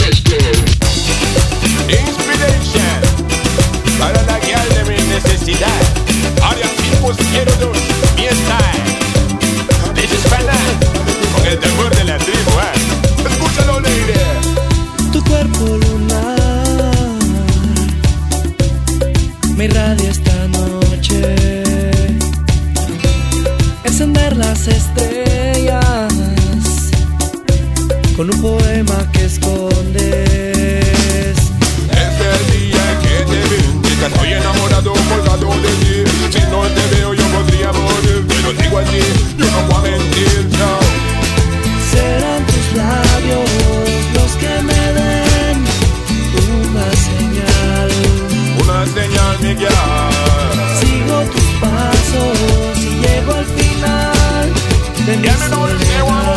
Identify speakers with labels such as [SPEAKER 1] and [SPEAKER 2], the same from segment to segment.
[SPEAKER 1] Inspiration para la guía de mi necesidad. Ahora tipos quiero dos, mi style. This is Fernan, con el temor de la tribu, Escúchalo, lady.
[SPEAKER 2] Tu cuerpo lunar me irradia esta noche. Encender las estrellas con un poema que escondes.
[SPEAKER 1] Es el día que te vi, estoy enamorado, colgado de ti. Si no te veo yo podría morir, te lo digo a ti, yo no voy a mentir, no.
[SPEAKER 2] Serán tus labios los que me den una señal,
[SPEAKER 1] Miguel.
[SPEAKER 2] Sigo tus pasos y llego al final de mi soledad.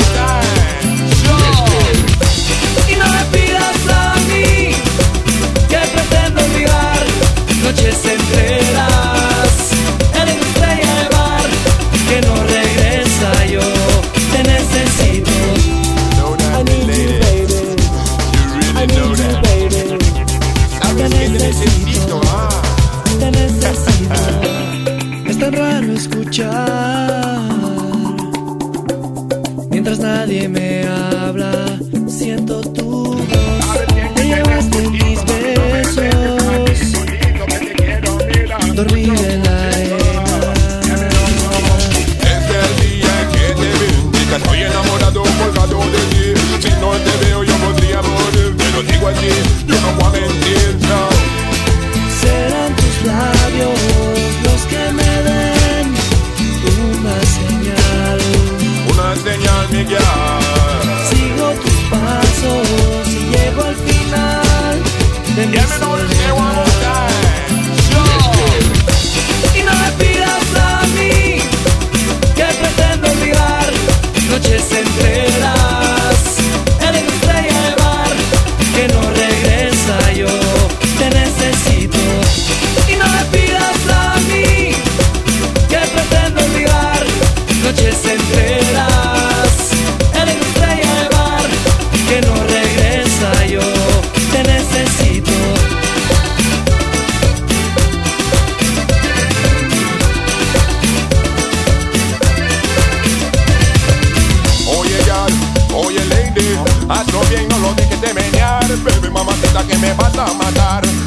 [SPEAKER 2] Y no me pidas a mí que pretendo olvidar noches enteras en una estrella de mar que no regresa. Yo te necesito. I need you, baby. I need you, baby. Te necesito. Te necesito. Es tan raro escuchar mientras nadie me habla. Siento tu voz. Te llevaste en mis besos. Dormir en la arena.
[SPEAKER 1] Es el día que te vi, estoy enamorado, colgado de ti. Si no te veo yo podría morir, te lo digo a ti, yo no voy a mentir, no.
[SPEAKER 2] Serán tus labios los que me den una señal,
[SPEAKER 1] Miguel.
[SPEAKER 2] Sigo tus pasos y llego al final de mi soledad. Y no me pidas a mí que pretendo olvidar noches enteras en una estrella de mar que no regresa. Yo te necesito. Y no me pidas a mí que pretendo olvidar noches enteras en una estrella de mar que no regresa. Yo te necesito.
[SPEAKER 1] Oye, ya, oye, lady, hazlo bien, no lo dejes de menear. Baby, mamacita, que me vas a matar.